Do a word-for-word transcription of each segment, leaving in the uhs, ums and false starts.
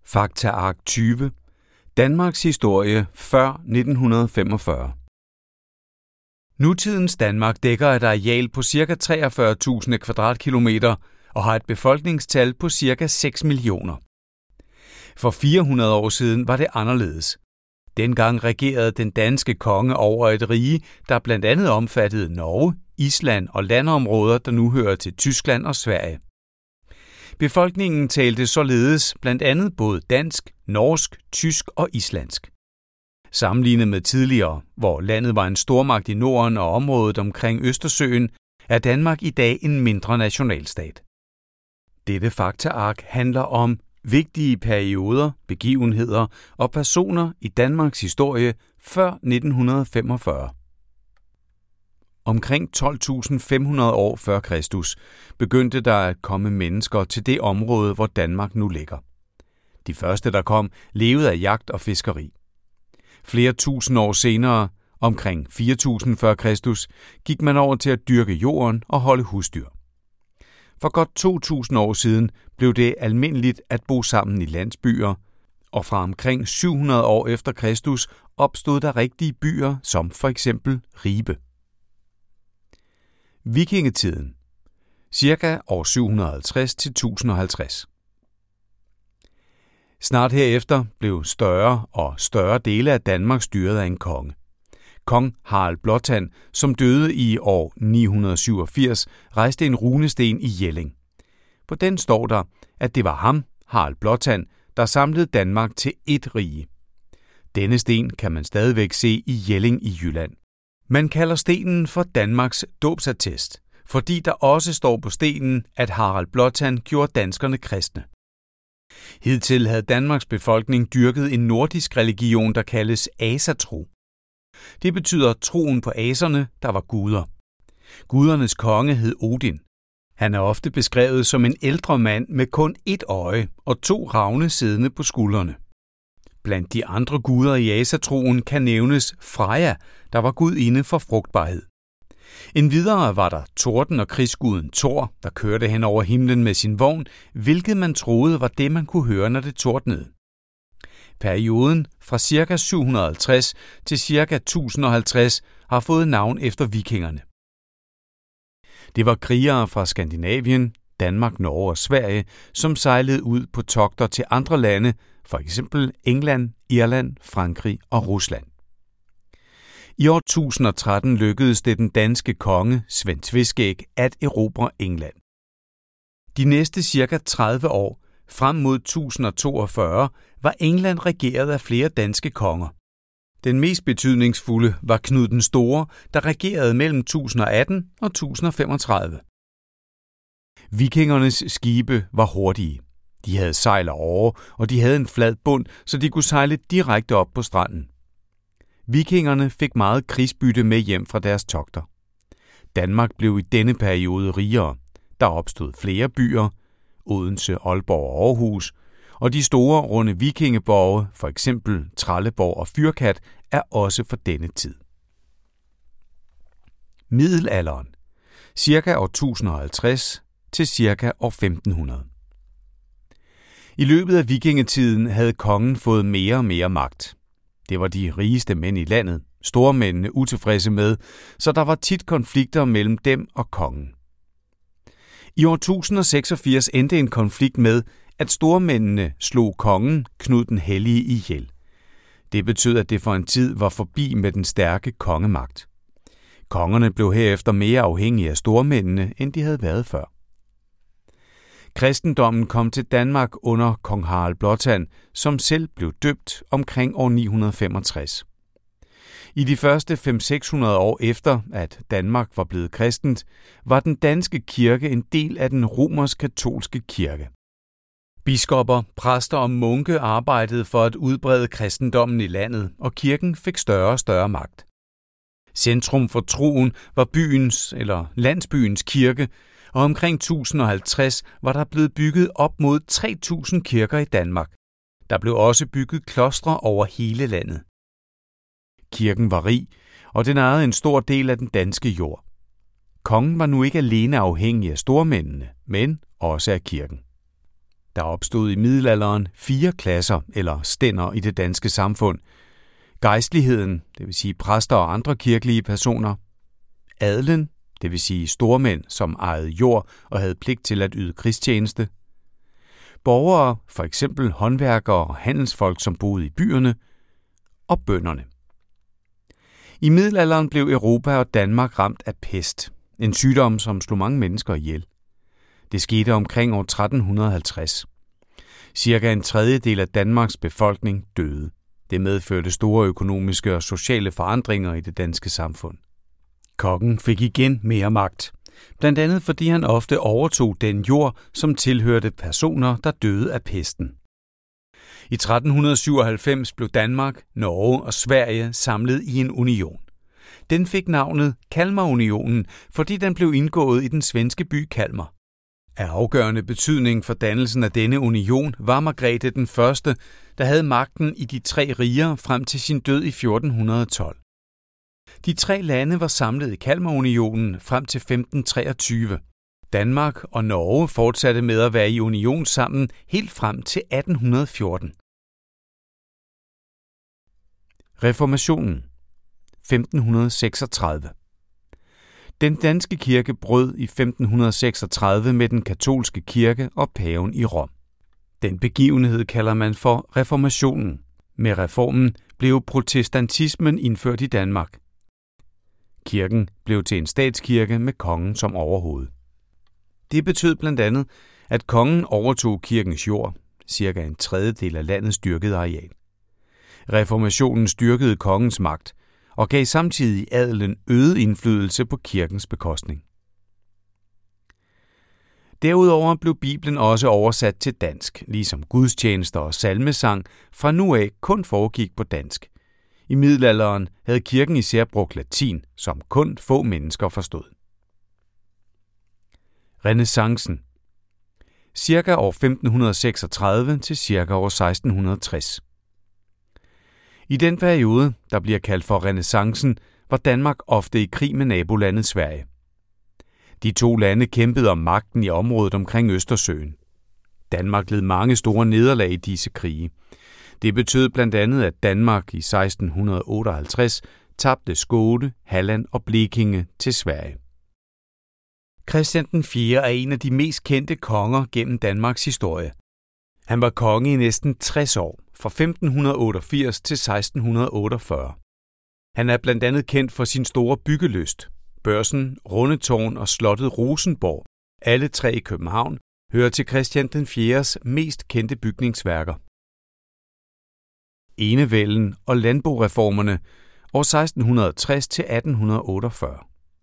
Faktaark tyve. Danmarks historie før nitten femogfyrre. Nutidens Danmark dækker et areal på ca. treogfyrre tusind kvadratkilometer og har et befolkningstal på ca. seks millioner. For fire hundrede år siden var det anderledes. Dengang regerede den danske konge over et rige, der blandt andet omfattede Norge, Island og landområder, der nu hører til Tyskland og Sverige. Befolkningen talte således blandt andet både dansk, norsk, tysk og islandsk. Sammenlignet med tidligere, hvor landet var en stormagt i Norden og området omkring Østersøen, er Danmark i dag en mindre nationalstat. Dette faktaark handler om vigtige perioder, begivenheder og personer i Danmarks historie før nitten femogfyrre. Omkring tolv tusind fem hundrede år før Kristus begyndte der at komme mennesker til det område, hvor Danmark nu ligger. De første, der kom, levede af jagt og fiskeri. Flere tusind år senere, omkring fire tusind før Kristus, gik man over til at dyrke jorden og holde husdyr. For godt to tusind år siden blev det almindeligt at bo sammen i landsbyer, og fra omkring syv hundrede år efter Kristus opstod der rigtige byer, som for eksempel Ribe. Vikingetiden. Cirka år syv hundrede og halvtreds til tusind og halvtreds. Snart herefter blev større og større dele af Danmark styret af en konge. Kong Harald Blåtand, som døde i år ni hundrede syvogfirs, rejste en runesten i Jelling. På den står der, at det var ham, Harald Blåtand, der samlede Danmark til ét rige. Denne sten kan man stadigvæk se i Jelling i Jylland. Man kalder stenen for Danmarks dåbsattest, fordi der også står på stenen, at Harald Blåtand gjorde danskerne kristne. Hidtil havde Danmarks befolkning dyrket en nordisk religion, der kaldes asatro. Det betyder troen på aserne, der var guder. Gudernes konge hed Odin. Han er ofte beskrevet som en ældre mand med kun ét øje og to ravne siddende på skuldrene. Blandt de andre guder i asatroen kan nævnes Freja, der var gudinde for frugtbarhed. Endvidere var der torden og krigsguden Thor, der kørte hen over himlen med sin vogn, hvilket man troede var det, man kunne høre, når det tordnede. Perioden fra ca. syv hundrede og halvtreds til ca. tusind og halvtreds har fået navn efter vikingerne. Det var krigere fra Skandinavien, Danmark, Norge og Sverige, som sejlede ud på togter til andre lande, for eksempel England, Irland, Frankrig og Rusland. I år tusind og tretten lykkedes det den danske konge, Svend Tveskæg, at erobre England. De næste cirka tredive år, frem mod tusind og toogfyrre, var England regeret af flere danske konger. Den mest betydningsfulde var Knud den Store, der regerede mellem tusind og atten og tusind og femogtredive. Vikingernes skibe var hurtige. De havde sejl og årer, og de havde en flad bund, så de kunne sejle direkte op på stranden. Vikingerne fik meget krigsbytte med hjem fra deres togter. Danmark blev i denne periode rigere. Der opstod flere byer, Odense, Aalborg og Aarhus, og de store runde vikingeborge, for eksempel Trelleborg og Fyrkat, er også fra denne tid. Middelalderen. Cirka år tusind og halvtreds til cirka år femten hundrede. I løbet af vikingetiden havde kongen fået mere og mere magt. Det var de rigeste mænd i landet, stormændene utilfredse med, så der var tit konflikter mellem dem og kongen. I år tusind og seksogfirs endte en konflikt med, at stormændene slog kongen, Knud den Hellige, ihjel. Det betød, at det for en tid var forbi med den stærke kongemagt. Kongerne blev herefter mere afhængige af stormændene, end de havde været før. Kristendommen kom til Danmark under kong Harald Blåtand, som selv blev døbt omkring år ni hundrede femogtres. I de første fem til seks hundrede år efter, at Danmark var blevet kristent, var den danske kirke en del af den romersk-katolske kirke. Biskopper, præster og munke arbejdede for at udbrede kristendommen i landet, og kirken fik større og større magt. Centrum for troen var byens eller landsbyens kirke, og omkring tusind og halvtreds var der blevet bygget op mod tre tusind kirker i Danmark. Der blev også bygget klostre over hele landet. Kirken var rig, og den ejede en stor del af den danske jord. Kongen var nu ikke alene afhængig af stormændene, men også af kirken. Der opstod i middelalderen fire klasser eller stænder i det danske samfund. Gejstligheden, det vil sige præster og andre kirkelige personer. Adelen, det vil sige stormænd, som ejede jord og havde pligt til at yde krigstjeneste. Borgere, for eksempel håndværkere og handelsfolk, som boede i byerne. Og bønderne. I middelalderen blev Europa og Danmark ramt af pest, en sygdom, som slog mange mennesker ihjel. Det skete omkring år tretten halvtreds. Cirka en tredjedel af Danmarks befolkning døde. Det medførte store økonomiske og sociale forandringer i det danske samfund. Kongen fik igen mere magt, blandt andet fordi han ofte overtog den jord, som tilhørte personer, der døde af pesten. I tretten syvoghalvfems blev Danmark, Norge og Sverige samlet i en union. Den fik navnet Kalmarunionen, fordi den blev indgået i den svenske by Kalmar. Af afgørende betydning for dannelsen af denne union var Margrethe den Første, der havde magten i de tre riger frem til sin død i fjorten tolv. De tre lande var samlet i Kalmarunionen frem til femten treogtyve. Danmark og Norge fortsatte med at være i union sammen helt frem til atten fjorten. Reformationen femten seksogtredive. Den danske kirke brød i femten seksogtredive med den katolske kirke og paven i Rom. Den begivenhed kalder man for reformationen. Med reformen blev protestantismen indført i Danmark. Kirken blev til en statskirke med kongen som overhoved. Det betød blandt andet, at kongen overtog kirkens jord, cirka en tredjedel af landets dyrkede areal. Reformationen styrkede kongens magt og gav samtidig adelen øget indflydelse på kirkens bekostning. Derudover blev Bibelen også oversat til dansk, ligesom gudstjenester og salmesang fra nu af kun foregik på dansk. I middelalderen havde kirken især brugt latin, som kun få mennesker forstod. Renæssancen. Cirka år femten seksogtredive til cirka år seksten tres. I den periode, der bliver kaldt for renæssancen, var Danmark ofte i krig med nabolandet Sverige. De to lande kæmpede om magten i området omkring Østersøen. Danmark led mange store nederlag i disse krige. Det betød blandt andet, at Danmark i seksten otteoghalvtreds tabte Skåne, Halland og Blekinge til Sverige. Christian den Fjerde er en af de mest kendte konger gennem Danmarks historie. Han var konge i næsten tres år, fra femten otteogfirs til seksten otteogfyrre. Han er blandt andet kendt for sin store byggelyst. Børsen, Rundetårn og slottet Rosenborg, alle tre i København, hører til Christian den Fjerdes mest kendte bygningsværker. Enevælden og landboreformerne år seksten tres til atten otteogfyrre.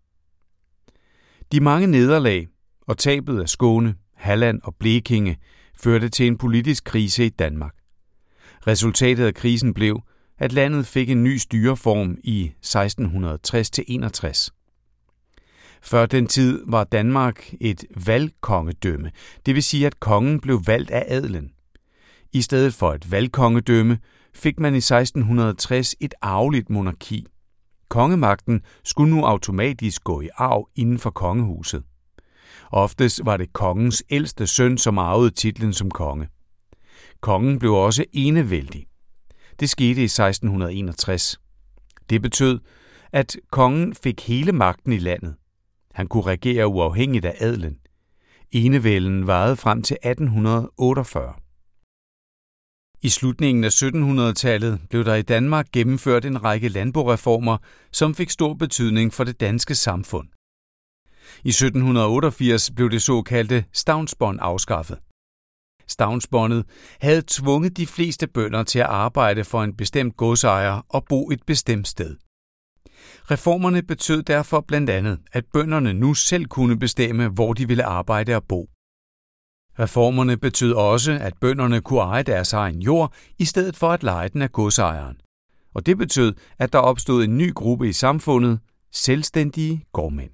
De mange nederlag og tabet af Skåne, Halland og Blekinge førte til en politisk krise i Danmark. Resultatet af krisen blev, at landet fik en ny styreform i seksten tres til enogtres. Før den tid var Danmark et valgkongedømme, det vil sige, at kongen blev valgt af adelen. I stedet for et valgkongedømme fik man i seksten tres et arveligt monarki. Kongemagten skulle nu automatisk gå i arv inden for kongehuset. Oftest var det kongens ældste søn, som arvede titlen som konge. Kongen blev også enevældig. Det skete i seksten enogtres. Det betød, at kongen fik hele magten i landet. Han kunne regere uafhængigt af adelen. Enevælden varede frem til atten otteogfyrre. I slutningen af syttenhundredetallet blev der i Danmark gennemført en række landboreformer, som fik stor betydning for det danske samfund. I sytten otteogfirs blev det såkaldte stavnsbånd afskaffet. Stavnsbåndet havde tvunget de fleste bønder til at arbejde for en bestemt godsejer og bo et bestemt sted. Reformerne betød derfor blandt andet, at bønderne nu selv kunne bestemme, hvor de ville arbejde og bo. Reformerne betød også, at bønderne kunne eje deres egen jord, i stedet for at leje den af godsejeren. Og det betød, at der opstod en ny gruppe i samfundet, selvstændige gårdmænd.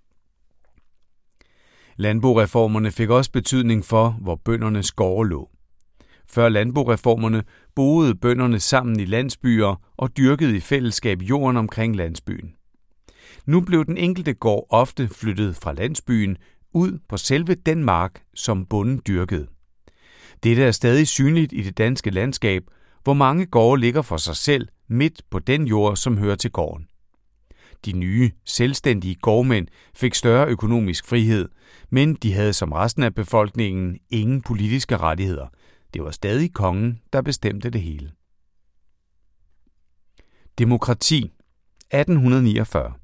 Landboreformerne fik også betydning for, hvor bøndernes gårde lå. Før landboreformerne boede bønderne sammen i landsbyer og dyrkede i fællesskab jorden omkring landsbyen. Nu blev den enkelte gård ofte flyttet fra landsbyen ud på selve den mark, som bonden dyrkede. Dette er stadig synligt i det danske landskab, hvor mange gårde ligger for sig selv midt på den jord, som hører til gården. De nye, selvstændige gårdmænd fik større økonomisk frihed, men de havde som resten af befolkningen ingen politiske rettigheder. Det var stadig kongen, der bestemte det hele. Demokrati atten niogfyrre.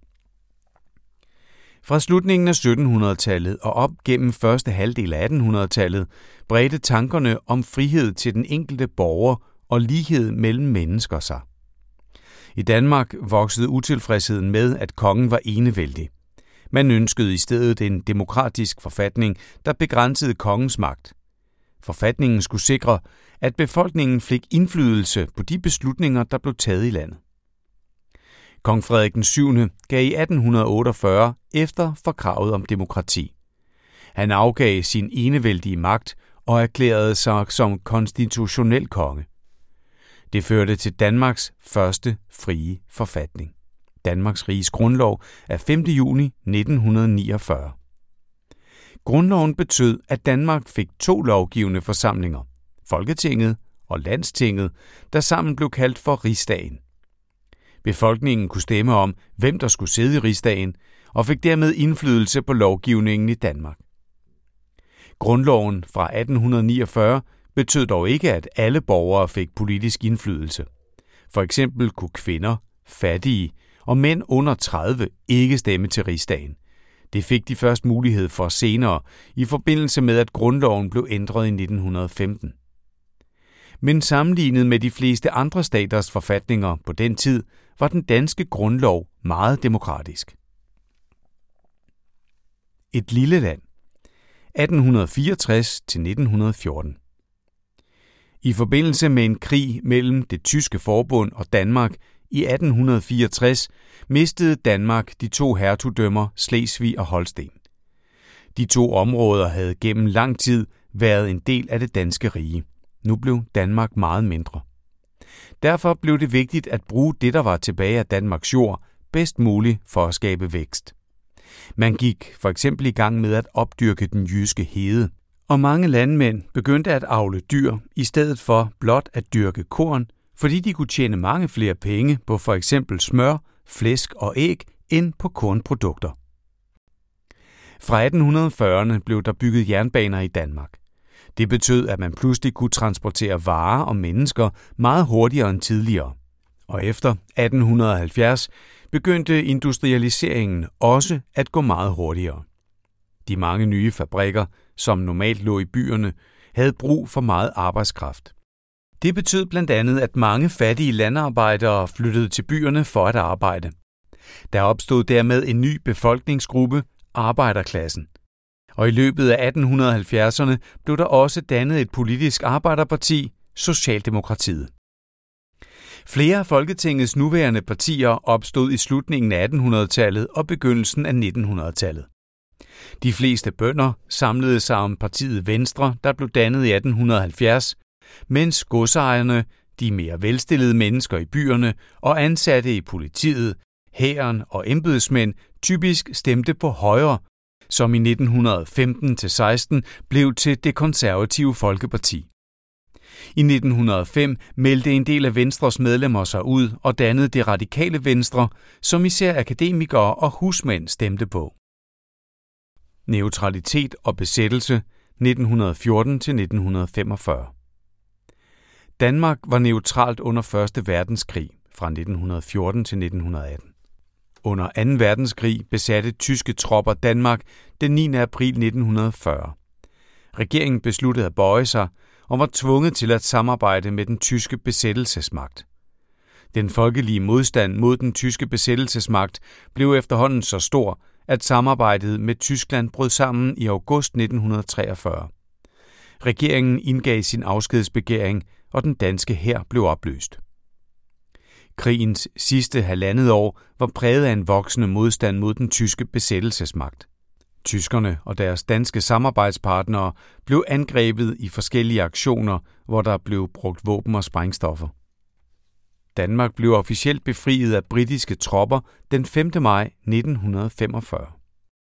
Fra slutningen af syttenhundredetallet og op gennem første halvdel af attenhundredetallet bredte tankerne om frihed til den enkelte borger og lighed mellem mennesker sig. I Danmark voksede utilfredsheden med, at kongen var enevældig. Man ønskede i stedet en demokratisk forfatning, der begrænsede kongens magt. Forfatningen skulle sikre, at befolkningen fik indflydelse på de beslutninger, der blev taget i landet. Kong Frederik den syvende gav i atten otteogfyrre efter for kravet om demokrati. Han afgav sin enevældige magt og erklærede sig som konstitutionel konge. Det førte til Danmarks første frie forfatning. Danmarks Riges Grundlov af femte juni nitten niogfyrre. Grundloven betød, at Danmark fik to lovgivende forsamlinger, Folketinget og Landstinget, der sammen blev kaldt for Rigsdagen. Befolkningen kunne stemme om, hvem der skulle sidde i Rigsdagen, og fik dermed indflydelse på lovgivningen i Danmark. Grundloven fra atten niogfyrre betød dog ikke, at alle borgere fik politisk indflydelse. For eksempel kunne kvinder, fattige og mænd under tredive ikke stemme til Rigsdagen. Det fik de først mulighed for senere, i forbindelse med, at grundloven blev ændret i nitten femten. Men sammenlignet med de fleste andre staters forfatninger på den tid, var den danske grundlov meget demokratisk. Et lille land. atten fireogtres til nitten fjorten. I forbindelse med en krig mellem det tyske forbund og Danmark i atten fireogtres mistede Danmark de to hertugdømmer Slesvig og Holsten. De to områder havde gennem lang tid været en del af det danske rige. Nu blev Danmark meget mindre. Derfor blev det vigtigt at bruge det, der var tilbage af Danmarks jord, bedst muligt for at skabe vækst. Man gik for eksempel i gang med at opdyrke den jyske hede, og mange landmænd begyndte at avle dyr i stedet for blot at dyrke korn, fordi de kunne tjene mange flere penge på for eksempel smør, flæsk og æg end på kornprodukter. Fra atten fyrrerne blev der bygget jernbaner i Danmark. Det betød, at man pludselig kunne transportere varer og mennesker meget hurtigere end tidligere. Og efter atten halvfjerds begyndte industrialiseringen også at gå meget hurtigere. De mange nye fabrikker, som normalt lå i byerne, havde brug for meget arbejdskraft. Det betød blandt andet, at mange fattige landarbejdere flyttede til byerne for at arbejde. Der opstod dermed en ny befolkningsgruppe, arbejderklassen. Og i løbet af atten halvfjerdserne blev der også dannet et politisk arbejderparti, Socialdemokratiet. Flere af Folketingets nuværende partier opstod i slutningen af attenhundredetallet og begyndelsen af nittenhundredetallet. De fleste bønder samlede sig om partiet Venstre, der blev dannet i atten halvfjerds, mens godsejerne, de mere velstillede mennesker i byerne og ansatte i politiet, hæren og embedsmænd typisk stemte på Højre, som i nitten femten til seksten blev til Det Konservative Folkeparti. I nitten hundrede og fem meldte en del af Venstres medlemmer sig ud og dannede Det Radikale Venstre, som især akademikere og husmænd stemte på. Neutralitet og besættelse nitten fjorten til nitten femogfyrre. Danmark var neutralt under første verdenskrig fra nitten fjorten til nitten atten. Under anden verdenskrig besatte tyske tropper Danmark den niende april nitten fyrre. Regeringen besluttede at bøje sig og var tvunget til at samarbejde med den tyske besættelsesmagt. Den folkelige modstand mod den tyske besættelsesmagt blev efterhånden så stor, at samarbejdet med Tyskland brød sammen i august nitten treogfyrre. Regeringen indgav sin afskedsbegæring, og den danske hær blev opløst. Krigens sidste halvandet år var præget af en voksende modstand mod den tyske besættelsesmagt. Tyskerne og deres danske samarbejdspartnere blev angrebet i forskellige aktioner, hvor der blev brugt våben og sprængstoffer. Danmark blev officielt befriet af britiske tropper den femte maj nitten femogfyrre.